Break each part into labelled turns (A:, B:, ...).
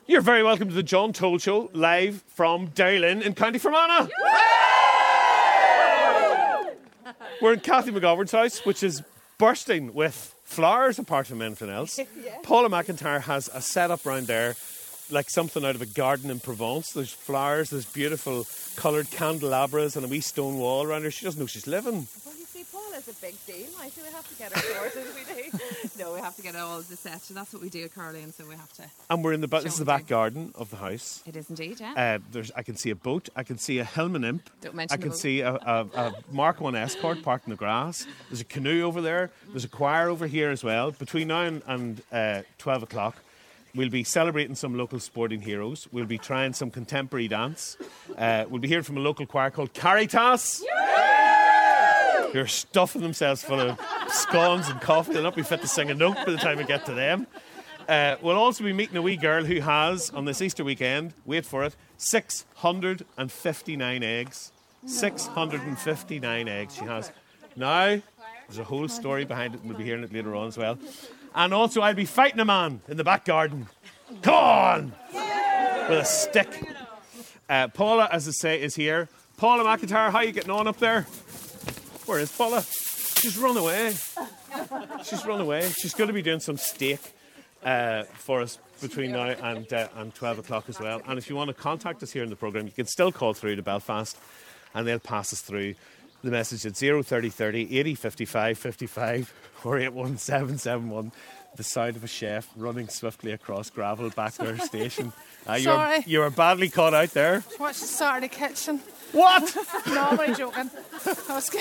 A: You're very welcome to the John Toll Show, live from Derrylin in County Fermanagh. We're in Cathy McGovern's house, which is bursting with flowers apart from anything else. Paula McIntyre has a setup round there like something out of a garden in Provence. There's flowers, there's beautiful coloured candelabras and a wee stone wall around her. She doesn't know she's living.
B: Well, you see, Paula's a big deal. I say we have to get her sorted. We do. No, we have to get all the sets. So that's what we do at Caroline, so we have to.
A: And we're in this is the back garden of the house.
B: It is indeed, yeah.
A: I can see a boat. I can see a Hillman Imp.
B: Don't mention
A: I can see a Mark 1 Escort parked in the grass. There's a canoe over there. There's a choir over here as well. Between now and 12 o'clock, we'll be celebrating some local sporting heroes. We'll be trying some contemporary dance. We'll be hearing from a local choir called Caritas. Who are stuffing themselves full of scones and coffee. They'll not be fit to sing a note by the time we get to them. We'll also be meeting a wee girl who has, on this Easter weekend, wait for it, 659 eggs. 659 eggs she has. Now, there's a whole story behind it, and we'll be hearing it later on as well. And also, I'll be fighting a man in the back garden. Come on! With a stick. Paula, as I say, is here. Paula McIntyre, how are you getting on up there? Where is Paula? She's run away. She's run away. She's going to be doing some steak for us between now and 12 o'clock as well. And if you want to contact us here in the programme, you can still call through to Belfast and they'll pass us through the message at 03030 80 55 55 or 81771. The sound of a chef running swiftly across gravel back to our station.
C: Sorry.
A: You were badly caught out there.
C: Watch the Saturday Kitchen.
A: What?
C: No, I'm only joking. I was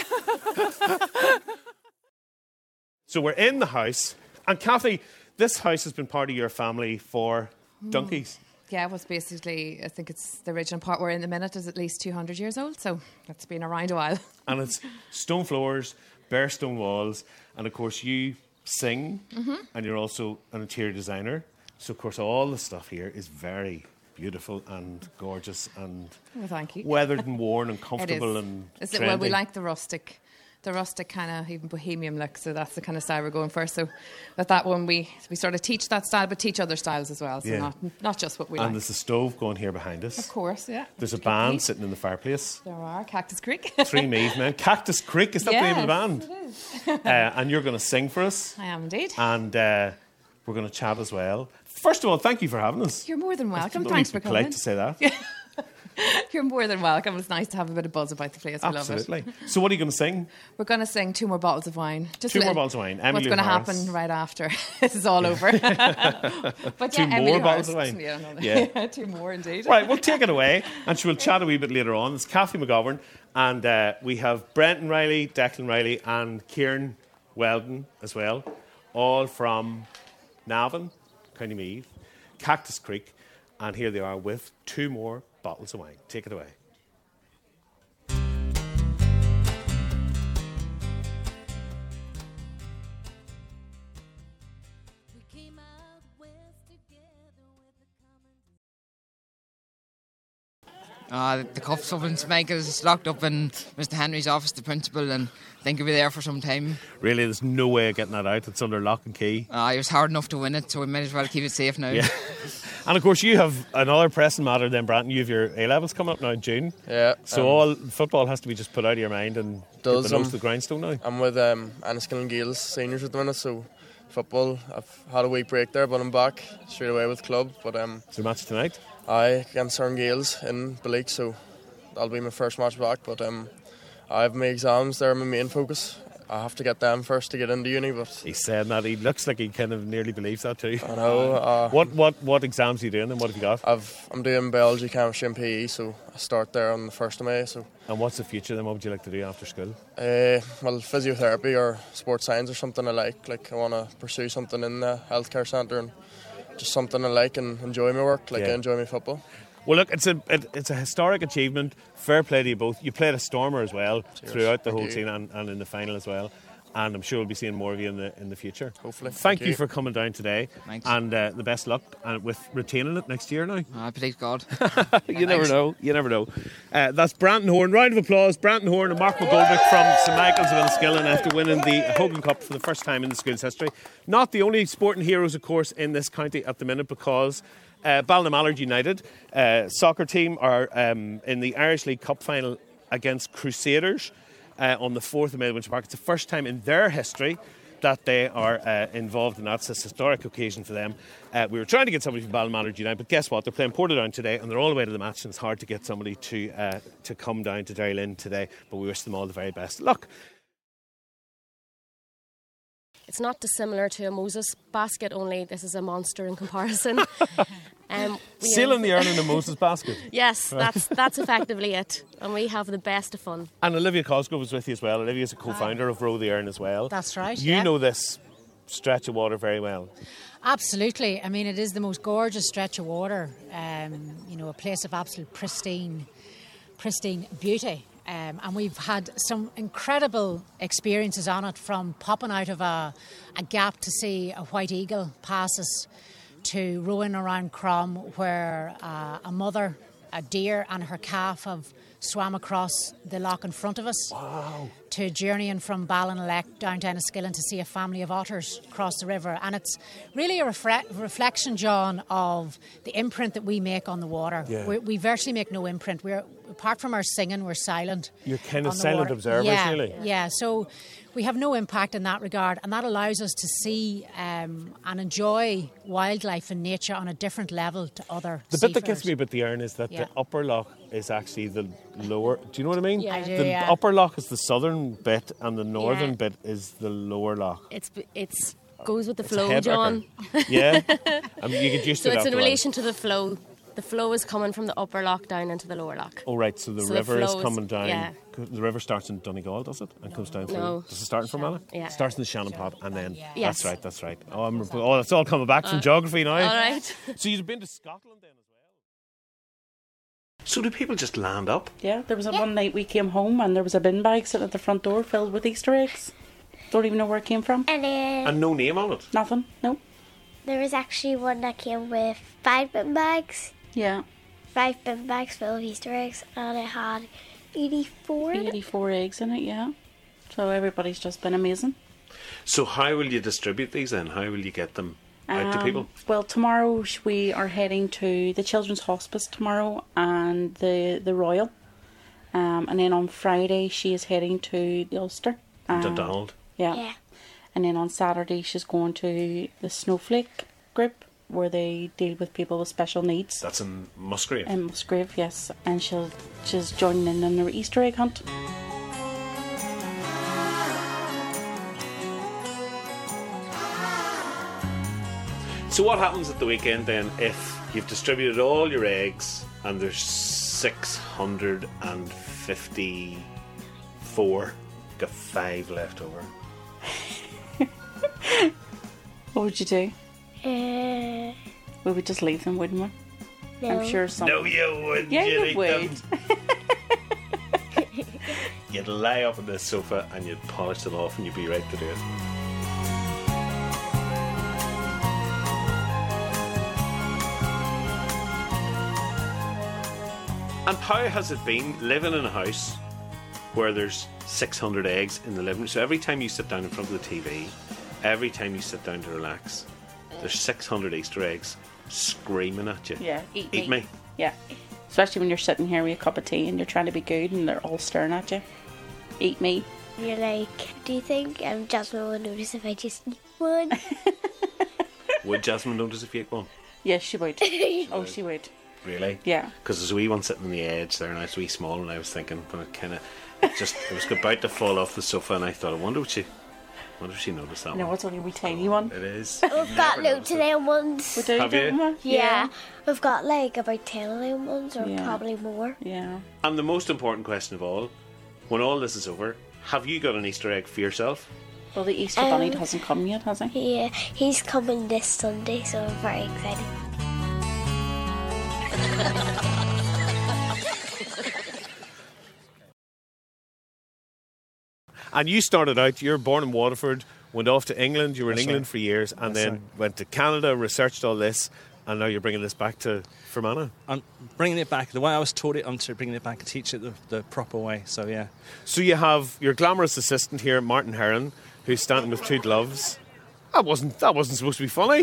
A: So we're in the house. And Cathy, this house has been part of your family for donkeys.
B: Yeah, it was basically, I think it's the original part we're in the minute is at least 200 years old, so that's been around a while.
A: And it's stone floors, bare stone walls, and of course you sing, and you're also an interior designer. So of course all the stuff here is very beautiful and gorgeous and
B: thank you.
A: Weathered and worn and comfortable and trendy.
B: Well, we like the rustic kind of even bohemian look, so that's the kind of style we're going for. So with that one we sort of teach that style but teach other styles as well, so not just what we like.
A: And there's a stove going here behind us.
B: Of course, yeah.
A: There's a band sitting in the fireplace.
B: There are, Cactus Creek.
A: 3 Meath men. Cactus Creek, is that the name of the band?
B: It is.
A: And you're going to sing for us.
B: I am indeed.
A: And we're going to chat as well. First of all, thank you for having us.
B: You're more than welcome. Thanks for coming.
A: Polite to say that.
B: You're more than welcome. It's nice to have a bit of buzz about the place.
A: Absolutely.
B: We love it.
A: So what are you going to sing?
B: We're going to sing 2 more bottles of wine. Just
A: 2 more bottles of wine.
B: What's going to happen right after this is all over? But
A: 2 more bottles of wine.
B: Yeah, 2 more indeed.
A: Right, we'll take it away and she will chat a wee bit later on. It's Cathy McGovern and we have Brenton Riley, Declan Riley and Kieran Weldon as well, all from Navan, County Meath, Cactus Creek, and here they are with 2 more bottles of wine. Take it away.
D: The cuffs up in Smeg is locked up in Mr. Henry's office, the principal, and I think he'll be there for some time.
A: Really, there's no way of getting that out. It's under lock and key.
D: It was hard enough to win it, so we might as well keep it safe now.
A: Yeah. And of course, you have another pressing matter then, Brandon. You have your A-levels coming up now in June.
E: Yeah.
A: So all football has to be just put out of your mind and get the nose to the grindstone now.
E: I'm with Enniskillen Gales seniors at the minute, so football, I've had a week break there, but I'm back straight away with club. But
A: is there a match tonight?
E: Aye, against Ern Gales in Balik, so that'll be my first match back. But I have my exams, they're my main focus. I have to get them first to get into uni. But
A: he's saying that. He looks like he kind of nearly believes that too.
E: I know.
A: What exams are you doing and what have you got?
E: I'm doing biology, chemistry and PE, so I start there on the 1st of May. So.
A: And what's the future then? What would you like to do after school?
E: Well, physiotherapy or sports science or something I like. Like I want to pursue something in the healthcare centre and just something I like and enjoy my work, I enjoy my football.
A: Well, look, it's a historic achievement. Fair play to you both. You played a stormer as well.
E: Cheers.
A: Throughout the
E: Thank
A: whole
E: you.
A: scene and in the final as well. And I'm sure we'll be seeing more of you in the future.
E: Hopefully.
A: Thank you for coming down today.
D: Thanks.
A: And the best luck with retaining it next year now.
D: Please God.
A: You never know. You never know. That's Brandon Horn. Round of applause. Brandon Horn and Mark McGoldrick from St Michael's of Enniskillen after winning the Hogan Cup for the first time in the school's history. Not the only sporting heroes, of course, in this county at the minute, because Ballinamalard United soccer team are in the Irish League Cup final against Crusaders on the 4th of May at Winter Park. It's the first time in their history that they are involved in that. It's a historic occasion for them. We were trying to get somebody from Ballinamalard United, but guess what? They're playing Portadown today and they're all the way to the match, and it's hard to get somebody to come down to Derrylin today, but we wish them all the very best. Look.
F: It's not dissimilar to a Moses basket, only this is a monster in comparison.
A: Sealing the urn in a Moses basket.
F: Yes, that's effectively it. And we have the best of fun.
A: And Olivia Cosgrove was with you as well. Olivia's a co-founder of Row the Urn as well.
G: That's right.
A: You know this stretch of water very well.
G: Absolutely. I mean, it is the most gorgeous stretch of water. A place of absolute pristine beauty. And we've had some incredible experiences on it, from popping out of a gap to see a white eagle pass us, to rowing around Crom where a mother, a deer and her calf have swam across the loch in front of us.
A: Wow.
G: To journeying from Ballinalec down to Enniskillen to see a family of otters cross the river. And it's really a reflection, John, of the imprint that we make on the water. Yeah. We virtually make no imprint. Apart from our singing, we're silent.
A: You're kind of silent observers, really.
G: Yeah, so we have no impact in that regard, and that allows us to see and enjoy wildlife and nature on a different level to other
A: The bit that gets me about the Urn is that the upper loch is actually the lower. Do you know what I mean?
F: Yeah, I
G: do,
A: the upper loch is the southern bit, and the northern bit is the lower loch.
F: It's goes with the flow, John.
A: Yeah, I mean, you get used to it.
F: So it's in relation to the flow. The flow is coming from the upper loch down into the lower loch.
A: Oh, right, so the river is coming down. Yeah. The river starts in Donegal, does it? And comes down through.
F: No.
A: Does it start in Fermanagh?
F: Yeah.
A: It starts in the Shannon Pot, and then.
F: Yes.
A: That's right. Oh, it's all coming back from geography now.
F: All right.
A: So you've been to Scotland then as well? So do people just land up?
H: Yeah, there was one night we came home and there was a bin bag sitting at the front door filled with Easter eggs. Don't even know where it came from.
A: And no name on it?
H: Nothing, no.
I: There was actually one that came with 5 bin bags.
H: Yeah.
I: 5 bin bags full of Easter eggs, and it had 84 in it.
H: 84 eggs in it, yeah. So everybody's just been amazing.
A: So how will you distribute these then? How will you get them out to people?
H: Well, tomorrow we are heading to the Children's Hospice tomorrow and the Royal. And then on Friday she is heading to the Ulster.
A: Donald.
H: Yeah. And then on Saturday she's going to the Snowflake group, where they deal with people with special needs.
A: That's in Musgrave?
H: In Musgrave, yes. And she's joining in their Easter egg hunt.
A: So what happens at the weekend then if you've distributed all your eggs and there's 654, got 5 left over?
H: What would you do?
I: We
H: would just leave them, wouldn't we?
I: No.
H: I'm sure some.
A: No, you wouldn't.
H: Yeah, you would.
A: You'd lie up on the sofa and you'd polish it off and you'd be right to do it. And how has it been living in a house where there's 600 eggs in the living room? So every time you sit down in front of the TV, every time you sit down to relax, there's 600 Easter eggs screaming at you.
H: Yeah, eat
A: me.
H: Yeah. Especially when you're sitting here with a cup of tea and you're trying to be good and they're all staring at you. Eat me.
I: You're like, do you think Jasmine would notice if I just eat one?
A: Would Jasmine notice if you ate one?
H: Yes, she would. Oh, she would.
A: Really?
H: Yeah.
A: Because there's a wee one sitting on the edge there and I was wee small and I was thinking, but it was about to fall off the sofa and I thought, I wonder if she noticed that one.
H: No, it's only a wee tiny one.
A: It is.
I: We've got loads of them ones.
H: We do,
A: Have you?
H: don't we?
I: Yeah. We've got like about 10 of them ones, or probably more.
H: Yeah.
A: And the most important question of all, when all this is over, have you got an Easter egg for yourself?
H: Well, the Easter Bunny hasn't come yet, has he?
I: Yeah, he's coming this Sunday, so I'm very excited.
A: And you started out, you're born in Waterford, went off to England, you were in
J: That's
A: England
J: right.
A: for years, and
J: That's
A: then
J: right.
A: went to Canada, researched all this, and now you're bringing this back to Fermanagh.
J: I'm bringing it back. The way I was taught it, I'm bringing it back and teach it the proper way. So, yeah.
A: So you have your glamorous assistant here, Martin Heron, who's standing with two gloves. That wasn't supposed to be funny.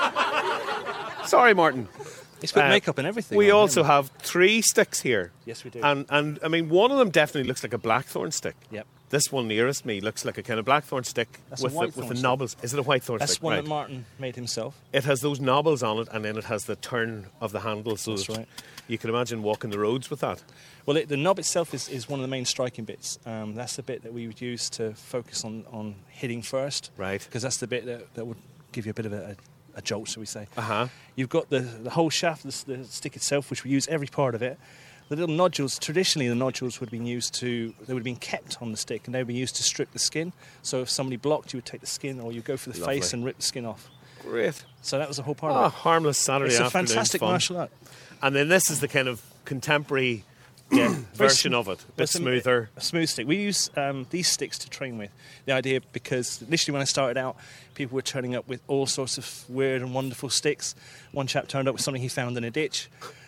A: Sorry, Martin.
J: It's put makeup and everything.
A: We
J: on,
A: also
J: haven't
A: have 3 sticks here.
J: Yes, we do.
A: And I mean, one of them definitely looks like a blackthorn stick.
J: Yep.
A: This one nearest me looks like a kind of blackthorn stick
J: That's
A: with
J: a
A: the
J: whitethorn stick.
A: knobbles. Is it a whitethorn
J: That's
A: stick?
J: one
A: Right.
J: that Martin made himself.
A: It has those knobbles on it, and then it has the turn of the handle. So
J: That's
A: that
J: right.
A: you can imagine walking the roads with that.
J: Well, the knob itself is one of the main striking bits. That's the bit that we would use to focus on hitting first.
A: Right.
J: Because that's the bit that would give you a bit of a jolt, shall we say.
A: Uh-huh.
J: You've got the whole shaft, the stick itself, which we use every part of it. The little nodules, traditionally the nodules would have been they would have been kept on the stick, and they would be used to strip the skin. So if somebody blocked, you would take the skin, or you go for the
A: Lovely.
J: face and rip the skin off.
A: Great.
J: So that was the whole part
A: Oh,
J: of it.
A: harmless Saturday
J: It's a
A: afternoon
J: fantastic
A: fun.
J: martial art.
A: And then this is the kind of contemporary version of it. A bit smoother.
J: A smooth stick. We use these sticks to train with. The idea, because initially when I started out, people were turning up with all sorts of weird and wonderful sticks. One chap turned up with something he found in a ditch.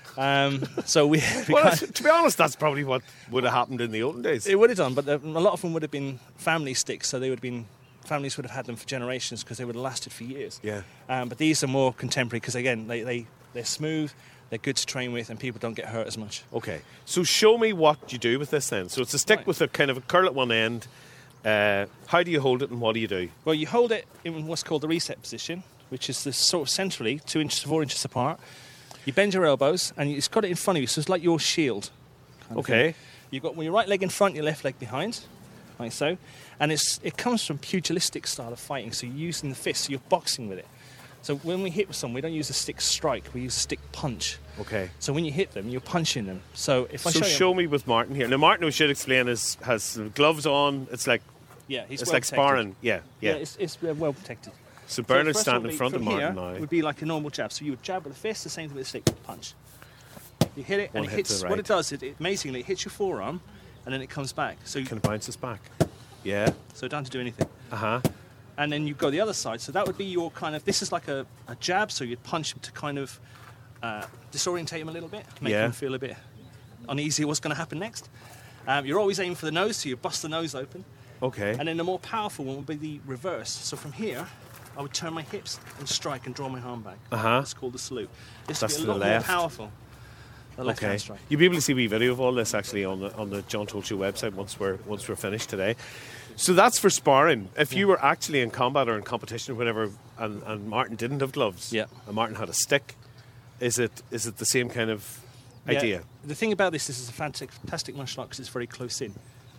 J: So we
A: Well,
J: kind
A: to be honest, that's probably what would have happened in the olden days.
J: it would have done, but a lot of them would have been family sticks, so they would have been families would have had them for generations because they would have lasted for years.
A: Yeah.
J: But these are more contemporary because again they're smooth, they're good to train with, and people don't get hurt as much.
A: Okay, so show me what you do with this then. So it's a stick
J: Right.
A: with a kind of a curl at one end. How do you hold it and what do you do?
J: Well, you hold it in what's called the reset position, which is the sort of centrally 2 inches to 4 inches apart. You bend your elbows, and it's got it in front of you, so it's like your shield. kind of
A: Okay.
J: thing. You've got your right leg in front, your left leg behind, like so. And it comes from pugilistic style of fighting, so you're using the fist, so you're boxing with it. So when we hit with someone, we don't use a stick strike, we use a stick punch.
A: Okay.
J: So when you hit them, you're punching them. So if I
A: So
J: show you...
A: show me with Martin here. Now, Martin, we should explain, has gloves on. It's like
J: Yeah, he's
A: it's
J: well
A: like
J: protected.
A: sparring. Yeah.
J: It's well protected.
A: So Bernard's
J: first one
A: standing
J: would
A: in
J: be-
A: front of
J: from
A: Martin
J: here
A: now.
J: would be like a normal jab. So you would jab with a fist, the same thing with a stick punch. You hit it,
A: One
J: and it
A: hit to
J: hits.
A: the
J: What
A: right.
J: it does, amazingly, it hits your forearm, and then it comes back. So
A: Kind of bounces back. Yeah.
J: so it doesn't do anything.
A: Uh-huh.
J: And then you go the other side. So that would be your kind of. This is like a jab. So you'd punch him to kind of disorientate him a little bit, make
A: Yeah.
J: him feel a bit uneasy. What's going to happen next? You're always aiming for the nose, so you bust the nose open.
A: Okay.
J: And then the more powerful one would be the reverse. So from here, I would turn my hips and strike and draw my arm back.
A: Uh-huh.
J: It's called the salute. This
A: That's
J: would
A: to
J: be a
A: the
J: lot
A: left.
J: more powerful. The left
A: Okay.
J: hand strike.
A: You'll be able to see a wee video of all this actually on the John Told You website once we're finished today. So that's for sparring. If you were actually in combat or in competition or whatever, and Martin didn't have gloves,
J: Yeah.
A: and Martin had a stick, is it the same kind of idea?
J: Yeah. The thing about this is a fantastic martial art because it's very close in.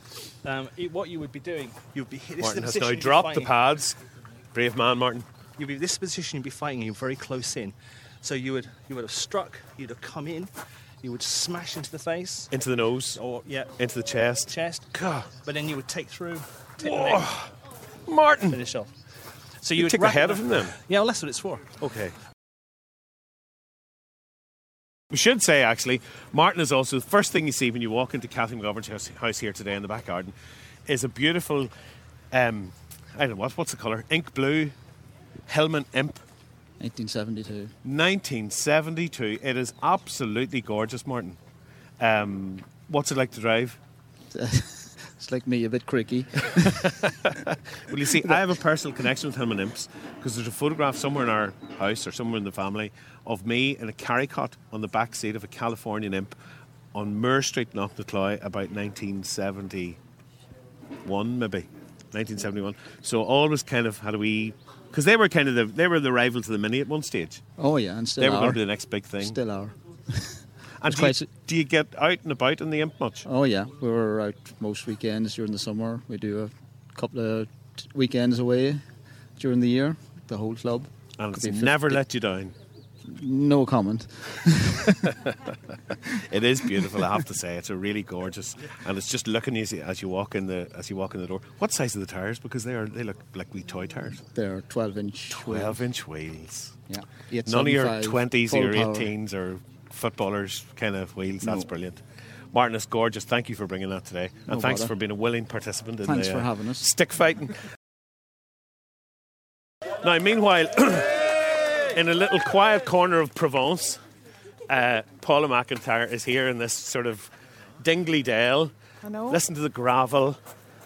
J: What you would be doing, you'd be this
A: Martin
J: is
A: has
J: the
A: now
J: position you'd be
A: dropped the
J: fighting.
A: pads. Brave man, Martin.
J: You'd be this position you'd be fighting. You're very close in, so you would have struck. You'd have come in. You would smash into the face,
A: Into the nose,
J: or
A: into the chest.
J: chest.
A: God.
J: But then you would take through, take the
A: Whoa.
J: neck,
A: Martin.
J: finish off. So
A: You
J: would
A: take the
J: wrap
A: head
J: it-
A: of him then?
J: Yeah, well, that's what it's for.
A: Okay. We should say, actually, Martin is also, the first thing you see when you walk into Kathy McGovern's house here today in the back garden is a beautiful, I don't know, what's the colour? Ink blue Hillman Imp.
K: 1972.
A: 1972. It is absolutely gorgeous, Martin. What's it like to drive?
K: It's like me, a bit creaky.
A: Well, you see, I have a personal connection with Hillman Imps because there's a photograph somewhere in our house or somewhere in the family of me in a carrycot on the back seat of a Californian Imp on Moore Street, Knocknacloy, about 1971, maybe 1971. So always kind of had a wee, because they were kind of the rival to the Mini at one stage.
K: Oh, yeah, and still
A: They were
K: are.
A: going to be the next big thing.
K: Still are.
A: And do you get out and about in the Imp much?
K: Oh, yeah. We were out most weekends during the summer. We do a couple of weekends away during the year, the whole club.
A: And
K: Could
A: it's
K: be
A: never
K: 50
A: let you down.
K: No comment.
A: It is beautiful, I have to say. It's a really gorgeous, and it's just looking as you walk in the door. What size are the tires? Because they look like wee toy tires.
K: They're 12-inch.
A: 12-inch wheels.
K: Yeah.
A: None of your
K: 875,
A: 20s or your
K: full power.
A: 18s or footballers kind of wheels. That's
K: No.
A: brilliant. Martin, it's gorgeous. Thank you for bringing that today. And
K: No
A: thanks
K: bother.
A: for being a willing participant in
K: Thanks
A: the
K: for having us.
A: stick fighting. Now, meanwhile, in a little quiet corner of Provence, Paula McIntyre is here in this sort of dingly dale.
C: I know.
A: Listen to the gravel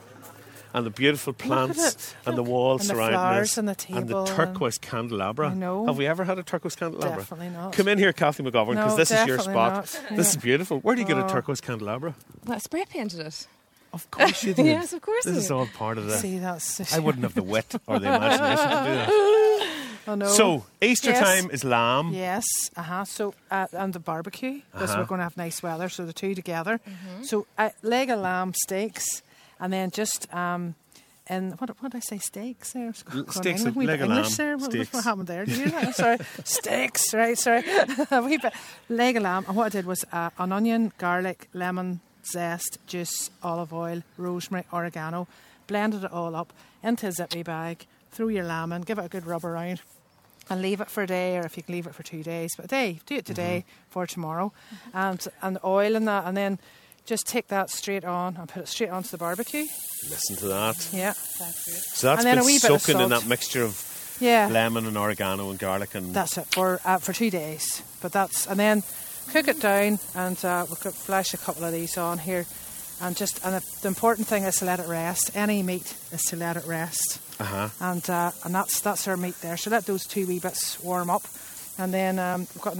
A: and the beautiful plants and the walls
C: And the
A: surrounding
C: flowers
A: us
C: and the table
A: turquoise candelabra.
C: I know.
A: Have we ever had a turquoise candelabra?
C: Definitely not.
A: Come in here, Kathy McGovern, because
C: No,
A: this is your
C: definitely
A: spot.
C: not.
A: This
C: Yeah.
A: is beautiful. Where do you get a
C: Oh.
A: turquoise candelabra?
B: Well, I spray painted it.
A: Of course you did.
B: Yes, of course
A: This
B: I
A: is
B: did.
A: all part of the...
C: See, that's...
A: I wouldn't have the wit or the imagination to do that.
C: Oh, no.
A: So, Easter
C: Yes.
A: time is lamb.
C: Yes, So, and the barbecue, because we're going to have nice weather, so the two together. So, leg of lamb steaks, and then just, and what did I say, steaks there?
A: Steaks,
C: a wee
A: leg
C: bit
A: of
C: English
A: lamb,
C: there.
A: steaks.
C: What happened there? Did you hear that? Sorry. Steaks, right, sorry. A wee bit. Leg of lamb, and what I did was an onion, garlic, lemon, zest, juice, olive oil, rosemary, oregano, blended it all up into a zippy bag, throw your lamb in, give it a good rub around, and leave it for a day, or if you can leave it for 2 days, but a day, do it today for tomorrow, and oil in that, and then just take that straight on and put it straight onto the barbecue.
A: Listen to that.
C: Yeah.
A: So that's
C: And then
A: been
C: a wee bit of
A: soaking in
C: salt.
A: that mixture of
C: Yeah.
A: lemon and oregano and garlic and...
C: That's it for 2 days. But and then cook it down, and we could flash a couple of these on here, and the important thing is to let it rest. Any meat is to let it rest. And that's our meat there. So let those 2 wee bits warm up, and then we've got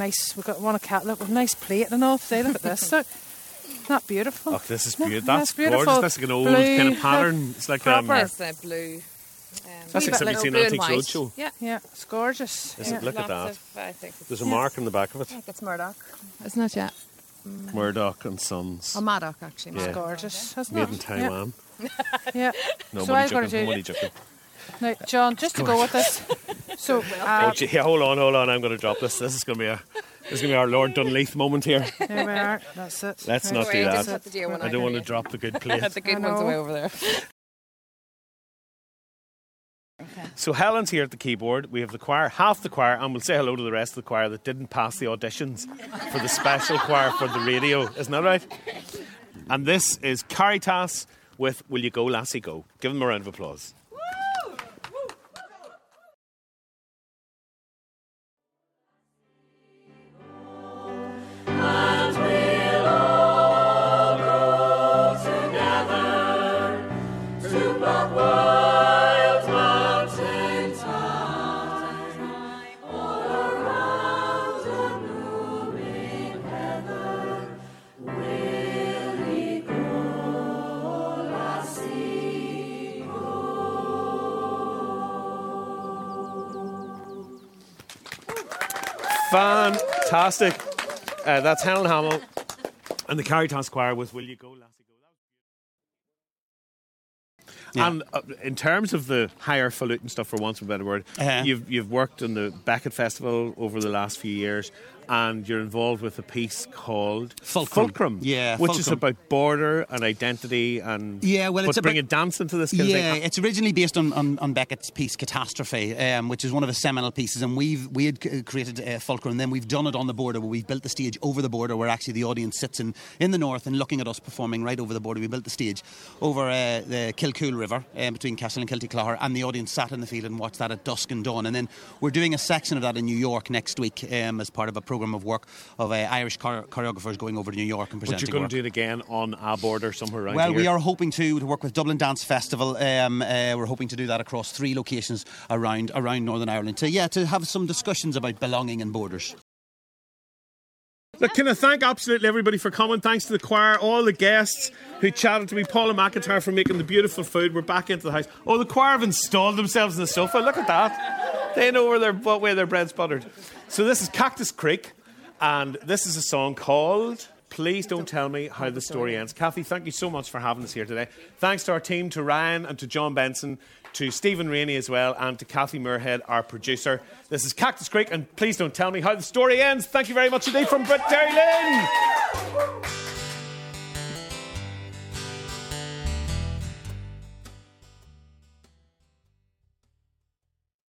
C: a nice plate and all today. Look at this. Look, isn't that beautiful?
A: Oh, this is
C: No,
A: beautiful. That's
C: beautiful.
A: gorgeous. That's like an old
C: Blue,
A: kind of pattern. It's like
C: proper.
B: That's blue.
A: That's like something you've seen on Antiques Roadshow.
C: Yeah, it's gorgeous.
A: Listen, look at that.
B: Lots of, I think
A: There's a mark on the back of it.
B: I think it's Murdoch. Isn't it yet?
A: Murdoch and Sons.
B: Oh, Maddock, actually.
A: Yeah.
C: It's gorgeous, isn't
A: Made
C: it?
A: in Taiwan.
C: Yeah.
A: No,
C: So
A: money
C: I've got to
A: joking.
C: do-
A: Money joking.
C: Now, John, just to go with this. So,
A: Oh, gee, yeah, hold on. I'm going to drop this. This is going to be our Lord Dunleith moment here.
C: there we are. That's it.
A: Let's
C: Right.
A: not do
B: Just
A: that.
B: put the dear one
A: I
B: on
A: don't want to
B: here.
A: drop the good plate.
B: The good
C: I
B: one's
C: know.
B: away over there.
A: So Helen's here at the keyboard. We have the choir, half the choir, and we'll say hello to the rest of the choir that didn't pass the auditions for the special choir for the radio. Isn't that right? And this is Caritas with Will You Go Lassie Go. Give them a round of applause. Fantastic. That's Helen Hamill and the Caritas Choir with Will You Go Lassie Go.
L: Yeah.
A: And in terms of the higher falutin stuff, for once of a better word, you've worked in the Beckett Festival over the last few years, and you're involved with a piece called Fulcrum.
L: Yeah,
A: which is
L: Fulcrum.
A: about border and identity and
L: it's
A: bringing dance into this kind of
L: Yeah,
A: thing.
L: it's originally based on Beckett's piece Catastrophe, which is one of his seminal pieces, and we had created Fulcrum, and then we've done it on the border where we've built the stage over the border where actually the audience sits in the north and looking at us performing right over the border. We built the stage over the Kilcool River between Cashel and Kiltyclogher, and the audience sat in the field and watched that at dusk and dawn. And then we're doing a section of that in New York next week as part of a programme of work of Irish choreographers going over to New York and
A: But
L: presenting
A: you're going
L: work.
A: to do it again on a border somewhere around
L: Well,
A: here.
L: we are hoping to work with Dublin Dance Festival. We're hoping to do that across 3 locations around Northern Ireland to have some discussions about belonging and borders.
A: Look, can I thank absolutely everybody for coming? Thanks to the choir, all the guests who chatted to me, Paula McIntyre for making the beautiful food. We're back into the house. Oh, the choir have installed themselves in the sofa. Look at that. They know what way their bread's buttered. So this is Cactus Creek, and this is a song called Please Don't Tell Me How the Story Ends. Kathy, thank you so much for having us here today. Thanks to our team, to Ryan and to John Benson, to Stephen Rainey as well, and to Kathy Muirhead, our producer. This is Cactus Creek, and Please Don't Tell Me How the Story Ends. Thank you very much indeed from Brett Derry Lynn.